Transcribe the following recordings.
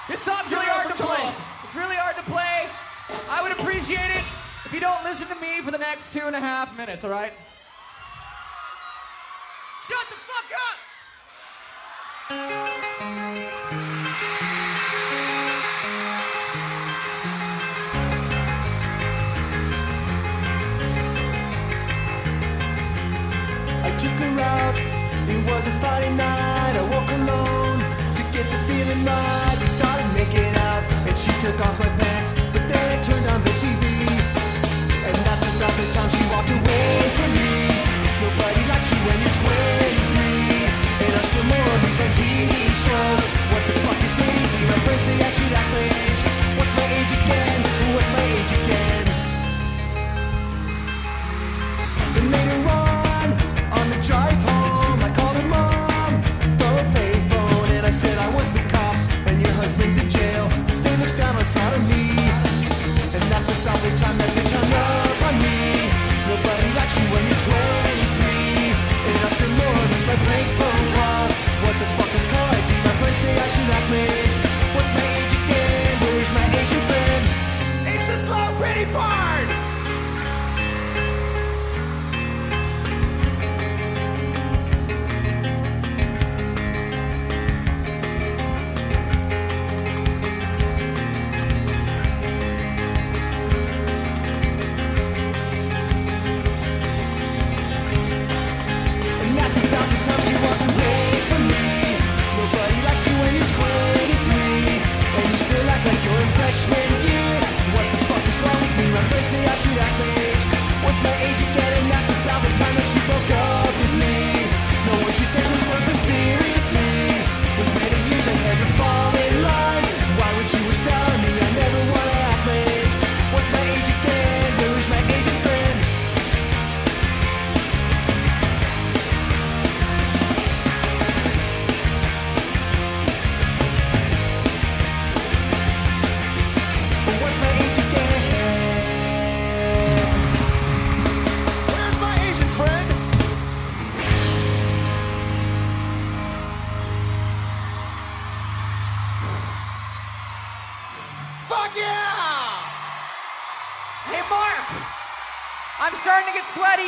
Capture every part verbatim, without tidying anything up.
This song's really hard to play. It's really hard to play. I would appreciate it if you don't listen to me for the next two and a half minutes, all right? Shut the fuck up! I took her out, it was a Friday night. I woke alone to get the feeling right. We started making out, and she took off my pants, but then I turned on the T V, and that's about the time she walked away from me. Nobody likes you when you're twenty-three, and I still more these my T V shows. What the fuck is A D? My friends say I should act my age. What's my age again? What's my age again? Then later on, on the drive home, I called her mom, the payphone, and I said I was the cops, and your husband's in jail. The state looks down on sodomy, and that's about the time that bitch hung up on me. Nobody likes you when you're twenty-three, and I still more these my prank phone calls. What the fuck is called I D? My friends say I should act my age. What's my age again? Where's my Asian friend? It's the slow pretty part! Freshman year, what the fuck is wrong with me? My friends say I should act my age. What's my age again? And that's about the time that she broke up with me. No one should take themselves so seriously. With many years I had to fall in line. Why would you wish that on me? I never wanna act my age. What's my age again? Where is my Asian friend? What's my age again? Where's my Asian friend? Fuck yeah! Hey, Mark! I'm starting to get sweaty.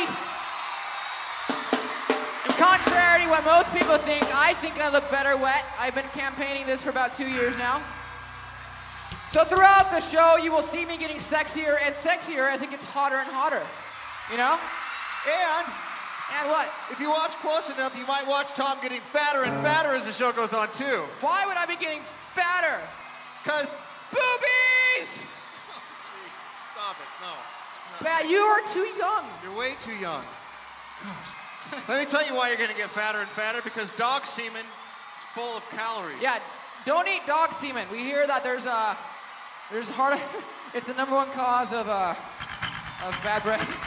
In contrary to what most people think, I think I look better wet. I've been campaigning this for about two years now. So throughout the show, you will see me getting sexier and sexier as it gets hotter and hotter. You know? And And what? if you watch close enough, you might watch Tom getting fatter and fatter as the show goes on, too. Why would I be getting fatter? Because, Boobies! jeez, stop it, no. no. Bad, you are too young. You're way too young. Gosh. Let me tell you why you're going to get fatter and fatter, because dog semen is full of calories. Yeah, don't eat dog semen. We hear that there's a, there's heart, it's the number one cause of, uh, of bad breath.